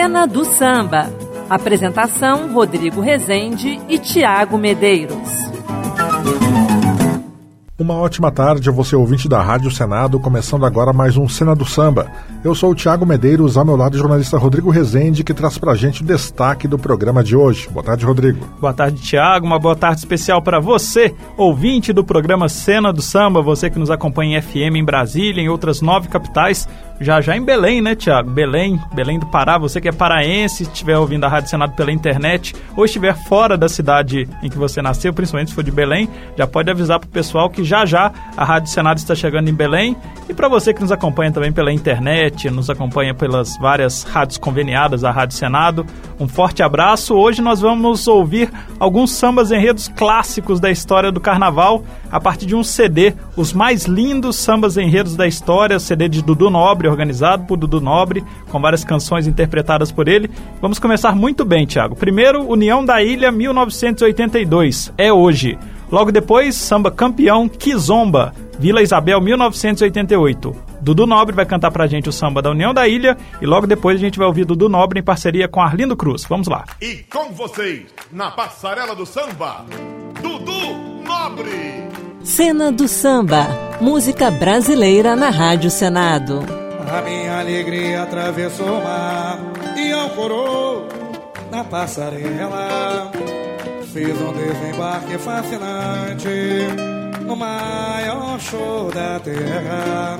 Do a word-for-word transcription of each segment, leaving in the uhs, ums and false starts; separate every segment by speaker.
Speaker 1: Cena do Samba. Apresentação: Rodrigo Rezende e Tiago Medeiros.
Speaker 2: Uma ótima tarde a você, ouvinte da Rádio Senado, começando agora mais um Cena do Samba. Eu sou o Tiago Medeiros, ao meu lado o jornalista Rodrigo Rezende, que traz pra gente o destaque do programa de hoje. Boa tarde, Rodrigo.
Speaker 3: Boa tarde, Tiago. Uma boa tarde especial para você, ouvinte do programa Cena do Samba, você que nos acompanha em F M em Brasília, em outras nove capitais, já já em Belém, né, Tiago? Belém, Belém do Pará, você que é paraense, estiver ouvindo a Rádio Senado pela internet, ou estiver fora da cidade em que você nasceu, principalmente se for de Belém, já pode avisar pro pessoal que já já a Rádio Senado está chegando em Belém. E para você que nos acompanha também pela internet, nos acompanha pelas várias rádios conveniadas à Rádio Senado, um forte abraço. Hoje nós vamos ouvir alguns sambas enredos clássicos da história do carnaval, a partir de um C D, os mais lindos sambas enredos da história, o C D de Dudu Nobre, organizado por Dudu Nobre, com várias canções interpretadas por ele. Vamos começar muito bem, Tiago. Primeiro, União da Ilha, mil novecentos e oitenta e dois, é hoje. Logo depois, samba campeão, Kizomba, Vila Isabel, mil novecentos e oitenta e oito. Dudu Nobre vai cantar pra gente o samba da União da Ilha e logo depois a gente vai ouvir Dudu Nobre em parceria com Arlindo Cruz. Vamos lá.
Speaker 4: E com vocês, na passarela do samba, Dudu Nobre.
Speaker 1: Cena do Samba, música brasileira na Rádio Senado.
Speaker 5: A minha alegria atravessou o mar e ancorou na passarela. Fiz um desembarque fascinante no maior show da terra.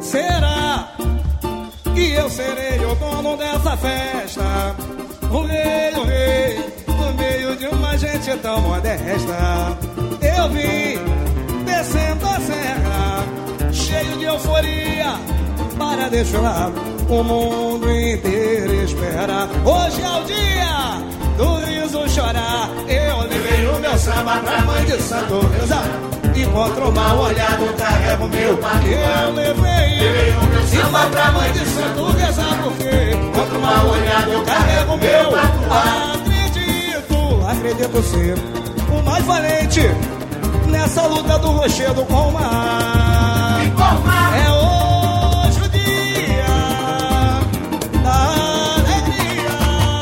Speaker 5: Será que eu serei o dono dessa festa? O rei, o rei, no meio de uma gente tão modesta. Eu vim descendo a serra, cheio de euforia, para deixar o mundo inteiro esperar. Hoje é o dia do riso chorar. Eu levei o meu samba pra mãe de Santo Reza, e contra o mal olhado carrego meu patuá. Eu levei, levei o meu samba pra mãe de Santo Reza, porque contra o mal olhado eu carrego meu patuá. Acredito, acredito ser o mais valente nessa luta do rochedo com o mar. É hoje o dia da alegria,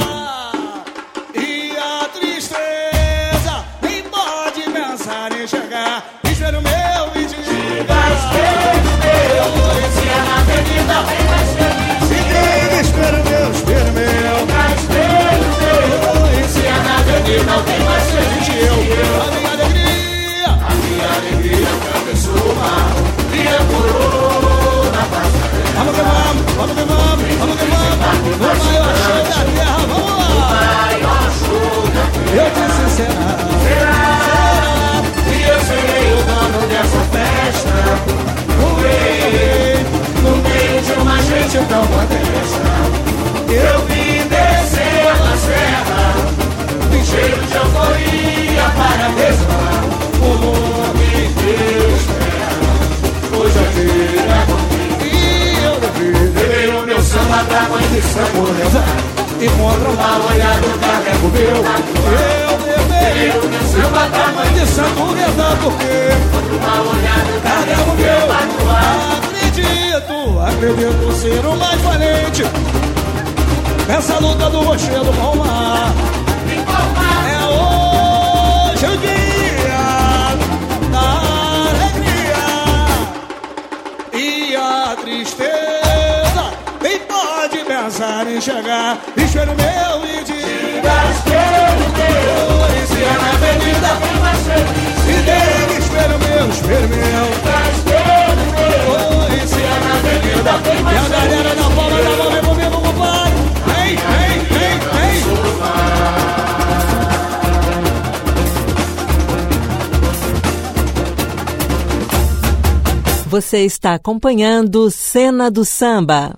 Speaker 5: e a tristeza nem pode pensar em chegar. Espero meu e diga: espero meu, polícia na avenida vem mais feliz. Se diga: espero meu, espero meu, espero meu, polícia na avenida vem mais feliz. Eu, a minha alegria, a minha alegria atravessou o mar e ancorou na passarela. Vamos que vamos, vamos que vamos, vamos que vamos. No maior show da terra, vamos lá. No maior show da terra. Eu disse será, será, que eu serei o dono dessa festa. O rei, no meio de uma gente tão modesta. Eu vim descer a serra, cheio de euforia para beijar o mundo inteiro espera. Hoje é dia e eu levei o meu samba pra mãe de Santo Reza, e contra o mal olhado carrego meu. Eu levei o meu samba pra mãe de Santo Reza, porque contra o mal olhado carrego meu. Acredito, acredito ser o mais valente nessa luta do rochedo com o mar. É hoje o dia da alegria, e a tristeza nem pode pensar em chegar. Espero meu e diga: espero meu, polícia na avenida vem mais feliz. Se diga: espero meu, espero meu, espero meu, polícia na avenida vem mais feliz. E a galera na palma da mão vem comigo, compadre. Vem, vem, vem, vem.
Speaker 1: Você está acompanhando Cena do Samba.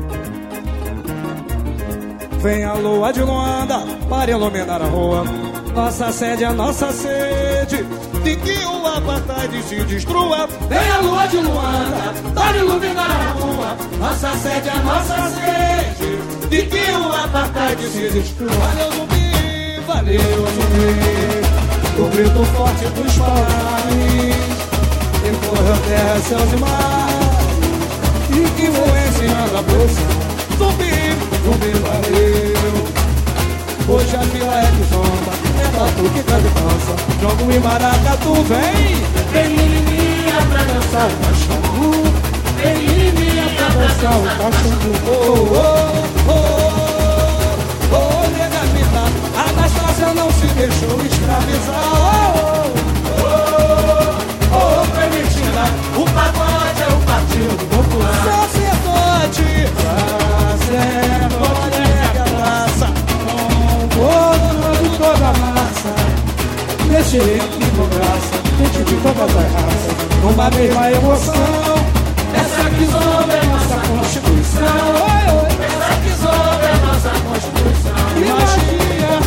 Speaker 5: Vem a lua de Luanda para iluminar a rua. Nossa sede é a nossa sede, de que o apartheid se destrua. Vem a lua de Luanda para iluminar a rua. Nossa sede é a nossa sede, de que o apartheid se destrua. Valeu, zumbi, valeu, zumbi, o grito forte dos palares, encorreu terra, céus e mares, e que influenciando a posição. Zumbi, zumbi, valeu. Hoje a fila é de zomba, é batuque que canta e dança. Jogo em maracatu, vem. Vem menininha pra dançar o cachorro. Vem menininha pra dançar o cachorro. Oh, oh, oh, oh, oh, nega vida, Anastácia não se deixou escravizar. Oh, oh, oh, oh, permitida, o pagode é o Partido Popular. Sacerdote, sacerdote, nega raça. Todo, toda a massa, nesse ritmo com graça, gente de todas as raças, numa mesma emoção. Essa que zomba é nossa Constituição. Oi, oi. Essa que zomba é nossa Constituição. Imagina,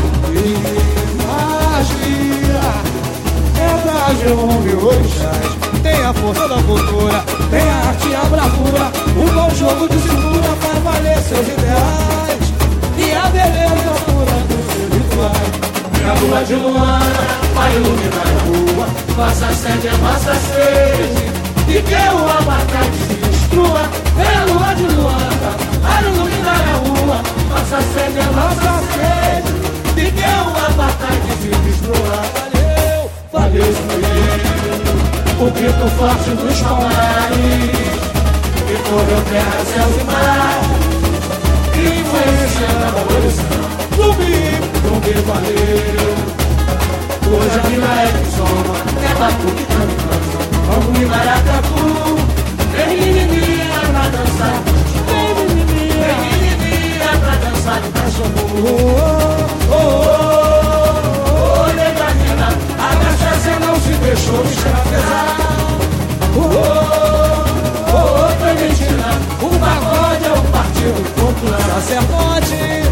Speaker 5: imagina, é da Jumbi Orixás. Tem a força da cultura, tem a arte e a bravura, um bom jogo de cintura para valer seus ideais. E a beleza pura dos seus rituais. A lua de Luanda vai iluminar a rua. Nossa sede é nossa sede, e que o apartheid se destrua. Vem a lua de Luanda vai iluminar a rua. Nossa sede é nossa sede, e que o apartheid se destrua. Valeu, valeu, valeu. O grito forte dos palares, que correu terra, céus e mares, influenciando a abolição. Zumbi, zumbi, valeu. Hoje a vida é que soma, é batuque, canto e dança. Vamos em maracatu, vem menininha pra dançar. Vem menininha, vem menininha pra dançar de cachorro. Oh, oh, oh, oh, negarina, a cachaça não se deixou escravizar. Oh, oh, oh, permitina, o pagode é o Partido Popular. Sacerdote,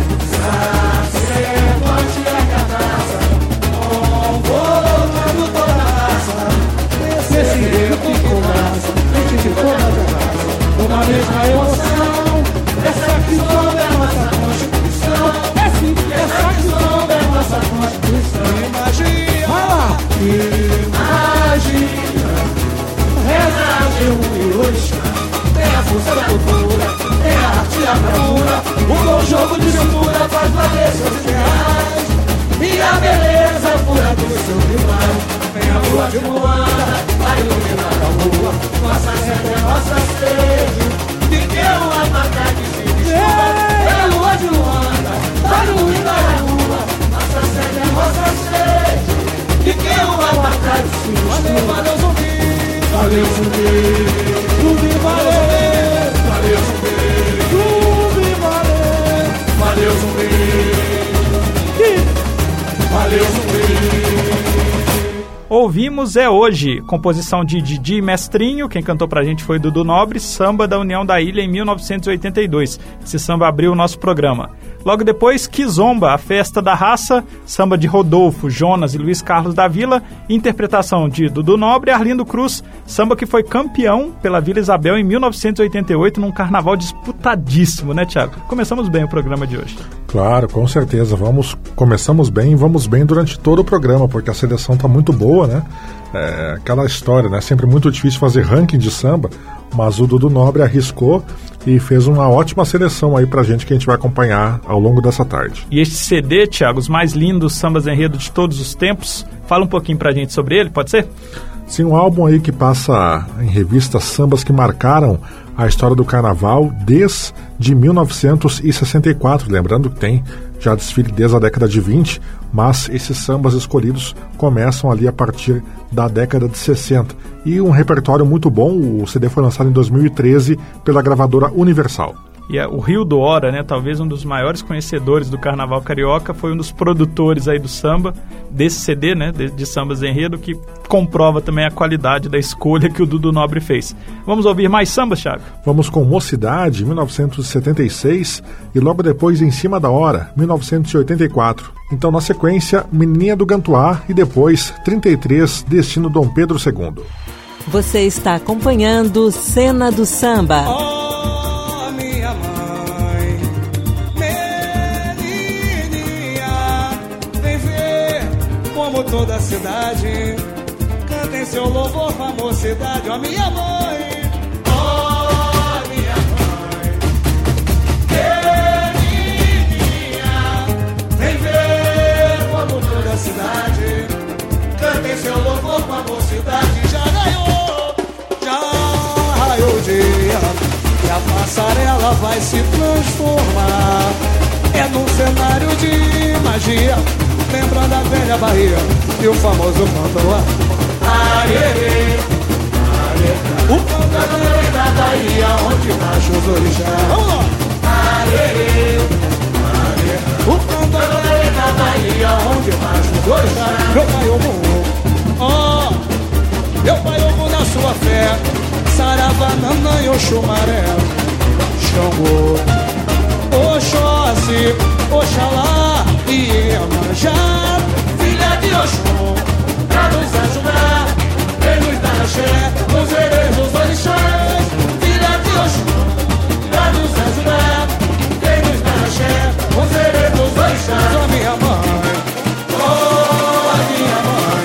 Speaker 5: sacerdote é cachaça, convocando toda a raça, nesse ritmo com graça, gente de toda a raça, uma mesma emoção. Essa que zomba é nossa Constituição. Essa que zomba é nossa Constituição. Imagina, imagina, reza de um e orixá. Tem a força da cultura, tem a arte e a bravura, um bom jogo de cintura faz valer seus ideais. E a beleza pura do seu ritual. Vem a lua de Luanda vai iluminar a rua. Nossa sede é nossa sede, de que o apartheid se destrua. Vem a lua de Luanda vai iluminar a rua. Nossa sede é nossa sede, de que o apartheid se destrua. Valeu, zumbi, valeu, zumbi. Zumbi, valeu, valeu, zumbi. Zumbi, valeu, valeu, zumbi. Valeu, zumbi.
Speaker 3: Ouvimos É Hoje, composição de Didi Mestrinho. Quem cantou pra gente foi Dudu Nobre, samba da União da Ilha em mil novecentos e oitenta e dois. Esse samba abriu o nosso programa. Logo depois, Kizomba, a festa da raça, samba de Rodolfo, Jonas e Luiz Carlos da Vila, interpretação de Dudu Nobre e Arlindo Cruz, samba que foi campeão pela Vila Isabel em mil novecentos e oitenta e oito, num carnaval disputadíssimo, né, Thiago? Começamos bem o programa de hoje.
Speaker 2: Claro, com certeza. Vamos, começamos bem e vamos bem durante todo o programa, porque a seleção está muito boa, né? É aquela história, né? Sempre muito difícil fazer ranking de samba, mas o Dudu Nobre arriscou e fez uma ótima seleção aí pra gente que a gente vai acompanhar ao longo dessa tarde.
Speaker 3: E este C D, Thiago, os mais lindos sambas enredo de todos os tempos, fala um pouquinho pra gente sobre ele, pode ser?
Speaker 2: Sim, um álbum aí que passa em revista sambas que marcaram a história do carnaval desde mil novecentos e sessenta e quatro, lembrando que tem já desfile desde a década de vinte, mas esses sambas escolhidos começam ali a partir da década de sessenta. E um repertório muito bom, o C D foi lançado em dois mil e treze pela gravadora Universal.
Speaker 3: E a, o Rio do Hora, né, talvez um dos maiores conhecedores do Carnaval Carioca, foi um dos produtores aí do samba, desse C D, né, de, de Sambas Enredo, que comprova também a qualidade da escolha que o Dudu Nobre fez. Vamos ouvir mais sambas, Thiago?
Speaker 2: Vamos com Mocidade, mil novecentos e setenta e seis, e logo depois Em Cima da Hora, mil novecentos e oitenta e quatro. Então, na sequência, Menininha do Gantuá e depois, trinta e três, Destino Dom Pedro segundo.
Speaker 1: Você está acompanhando Cena do Samba.
Speaker 5: Oh, minha mãe, menininha, vem ver como toda a cidade canta em seu louvor com a mocidade. Oh, minha mãe, oh, minha mãe, menininha, vem ver como toda a cidade canta em seu louvor com a mocidade. Já ganhou, já raiou o dia, e a passarela vai se transformar. É num cenário de magia, lembrando a velha Bahia e o famoso canto lá. Aê, aê, o canto da Bahia onde nasce os orixás. Vamos lá! Aê, aê, o canto da Bahia onde nasce os orixás. Meu pai Ogum, ó, meu pai Ogum na sua fé, Saravanana e Oxumaré, Xangô, Oxóssi, Oxalá e Iemanjá, filha de Oxum, pra nos ajudar, vem nos dar axé, nos hereis dos orixás. Filha de Oxum, pra nos ajudar, vem nos dar axé, nos hereis dos orixás. Ó minha mãe, ó minha mãe,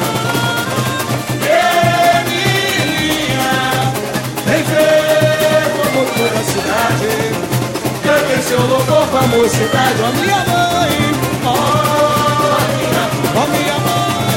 Speaker 5: Emilinha, vem ver como toda a cidade canta em seu louvor com a mocidade. Ó minha mãe, ó minha, ó minha mãe,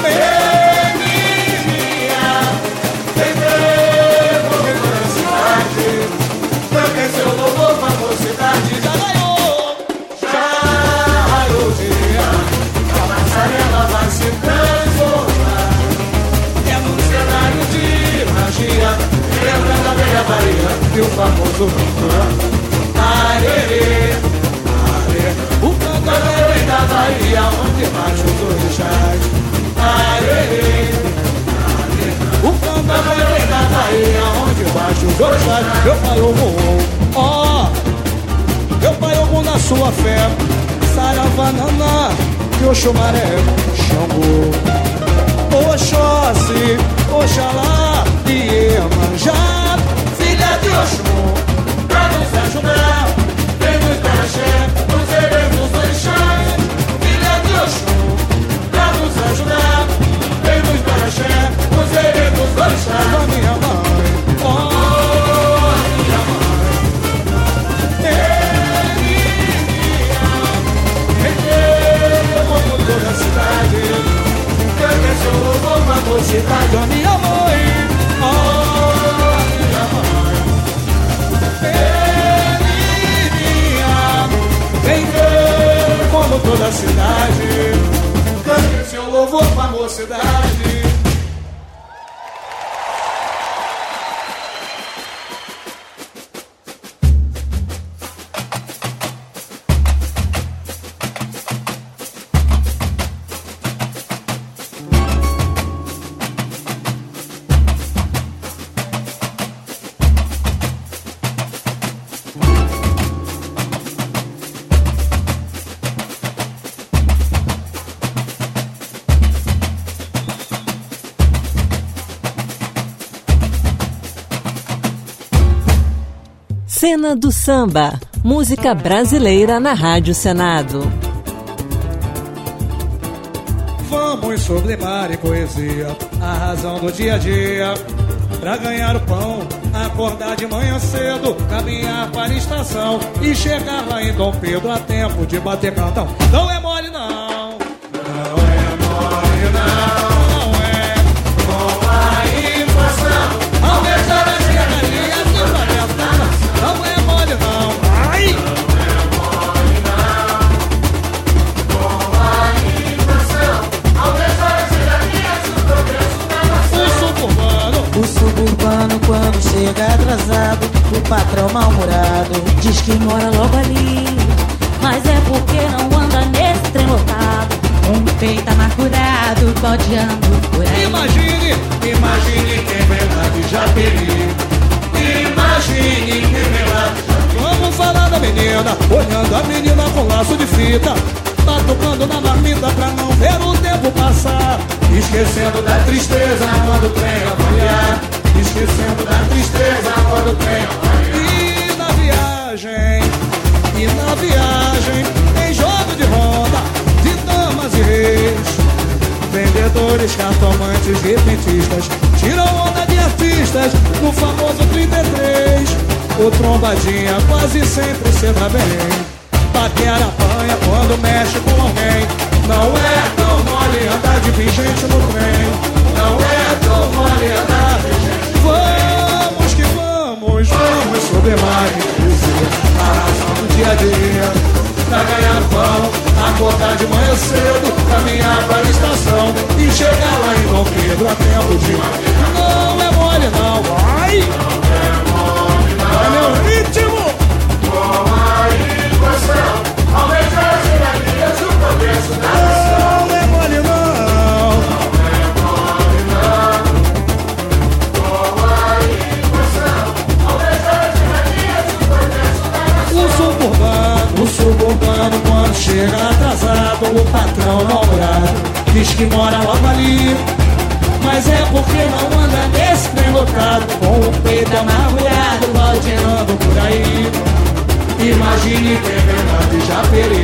Speaker 5: Emilinha, vem ver como toda a cidade canta em seu louvor com a mocidade. Já ganhou, já raiou o dia, a passarela vai se transformar. É num cenário de magia, lembrando a velha Bahia e o famoso canto. Arerê, arerê, o canto da Bahia onde nasce os orixás. Arerê, arerê, o canto da Bahia onde nasce os orixás. Meu pai Ogum, ó, meu pai Ogum na sua fé, Saravanana e Oxumaré, Xangô, Oxóssi, Oxalá e Iemanjá, filha de Oxum, pra nos ajudar, vem nos dar axé, nos hereis dos orixás. Filha de Oxum, pra nos ajudar, vem nos dar axé, nos hereis dos orixás. Ó minha mãe, ó minha mãe, Emilinha, vem ver como toda a cidade canta seu louvor com a mocidade. Ó minha mãe, ó minha mãe, Emilinha, vem ver como toda a cidade canta seu louvor com a mocidade.
Speaker 1: Cena do Samba, música brasileira na Rádio Senado.
Speaker 5: Vamos sublimar em poesia a razão do dia a dia. Pra ganhar o pão, acordar de manhã cedo, caminhar para a estação e chegar lá em Dom Pedro a tempo de bater cantão. Não é mole não, não é mole não, não é com a inflação, aumentar as regalias do planeta. Não é mole não, ai! Não é mole não, com a inflação, aumentar as regalias do progresso da nação. O suburbano,
Speaker 6: o suburbano quando chega atrasado, O patrão mal-humorado
Speaker 7: diz que mora logo ali, mas é porque não anda nesse trem lotado. Um peito amargurado, bodeando por aí.
Speaker 5: Imagine, imagine quem vem lá de Japeri. Imagine quem vem lá de Japeri. Vamos falar da menina, olhando a menina com laço de fita, batucando na marmita pra não ver o tempo passar. Esquecendo da tristeza quando o trem avaliar. Esquecendo da tristeza quando o trem avaliar. E na viagem, e na viagem tem jogo de ronda, de damas e reis. Vendedores, cartomantes, repentistas tiram onda de artistas no famoso trinta e três. O trombadinha quase sempre se dá bem. Paquera apanha quando mexe com alguém. Não é tão mole andar de pingente no trem. Não é tão mole andar de pingente. Vamos que vamos, vamos sobre mais a razão do dia a dia. Pra ganhar pão, acordar de manhã cedo, caminhar para a estação e chegar lá em Dom Pedro a tempo de... Não é mole não, vai! Não é mole não. É meu ritmo! Com a equação, aumenta as energias, o progresso da nação. Não é mole não. Não é mole não. Com a equação, aumenta as energias, o progresso da nação. O suburbano, o suburbano quando chega atrasado, o patrão namorado diz que mora logo ali, mas é porque não anda nesse trem lotado, com o peito amargurado, baldeando por aí. Imagine quem vem lá de Japeri.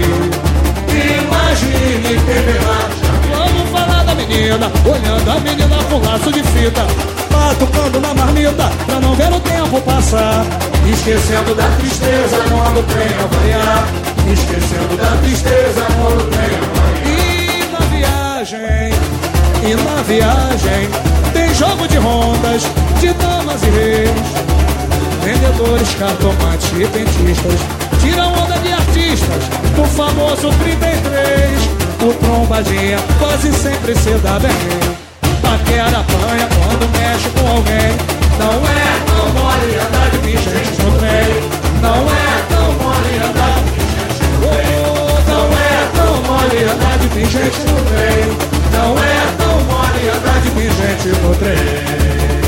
Speaker 5: Imagine quem vem lá de Japeri. Vamos falar da menina, olhando a menina com laço de fita, batucando na marmita pra não ver o tempo passar. Esquecendo da tristeza quando o trem avaliar. Esquecendo da tristeza quando o trem avaliar. E na viagem, e na viagem tem jogo de rondas, de damas e reis. Vendedores, cartomantes e pentistas tiram onda de artistas do famoso trinta e três. O trombadinha quase sempre se dá bem. Paquera apanha quando mexe com alguém. Não é tão mole andar de pingente no trem. Não é tão mole andar de pingente no trem. Oh, não é tão mole andar de pingente no trem. Não é tão mole andar de pingente no trem.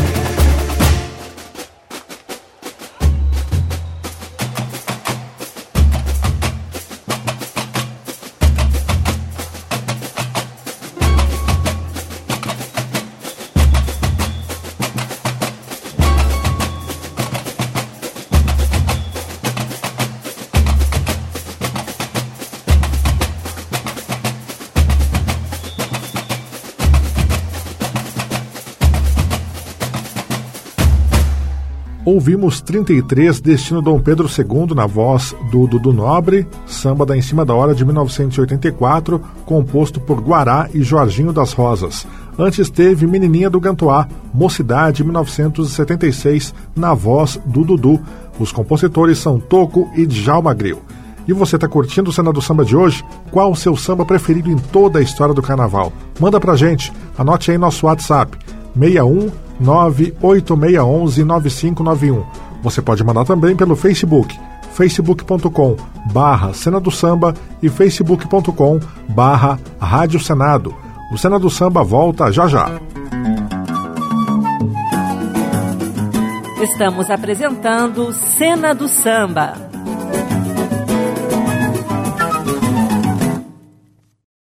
Speaker 2: Ouvimos trinta e três, Destino Dom Pedro segundo, na voz do Dudu Nobre, samba da Em Cima da Hora de mil novecentos e oitenta e quatro, composto por Guará e Jorginho das Rosas. Antes teve Menininha do Gantoá, Mocidade, mil novecentos e setenta e seis, na voz do Dudu. Os compositores são Toco e Djalma Gril. E você está curtindo o Cena do Samba de hoje? Qual o seu samba preferido em toda a história do carnaval? Manda pra gente, anote aí nosso WhatsApp, seis um nove oito seis um um nove cinco nove um. Você pode mandar também pelo Facebook, facebook ponto com barra Cena do Samba e facebook ponto com barra Rádio Senado. O Cena do Samba volta já já.
Speaker 1: Estamos apresentando Cena do Samba.